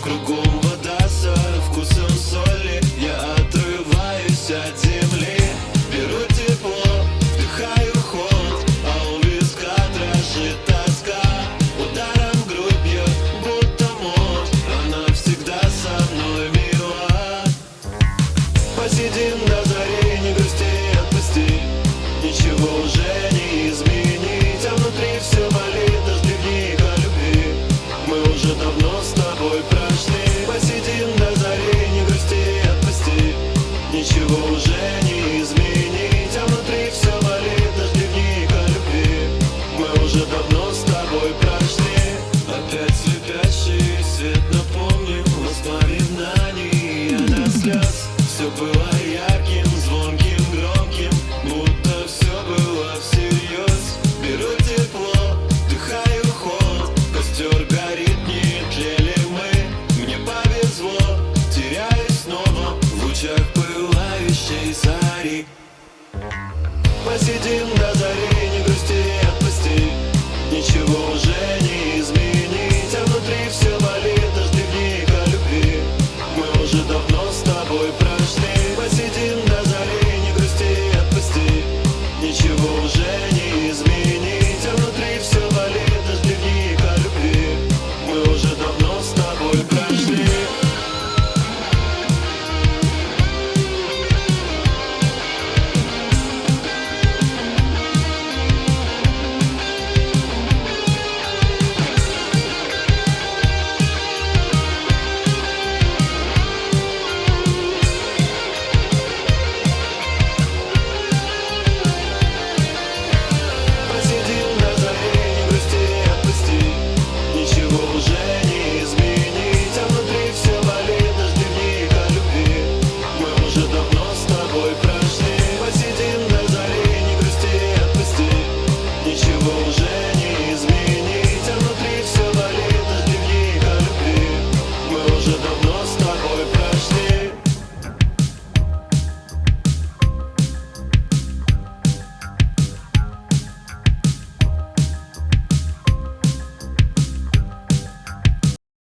Кругом вода со вкусом соли. Я отрываюсь от земли, беру тепло, вдыхаю холод, а у виска дрожит тоска. Ударом в грудь бьет, будто молот. Она всегда со мной мила. Посидим до зари, не грусти, отпусти. Ничего уже не изменить, а внутри все болит, дождевник о любви. Мы уже давно с тобой прошли. Посидим до зари, не грусти, отпусти. Ничего уже не изменить, а внутри все болит, дождевник о любви. Мы уже давно с тобой прошли. Опять слепящий свет, напомним воспоминания до слез. Все было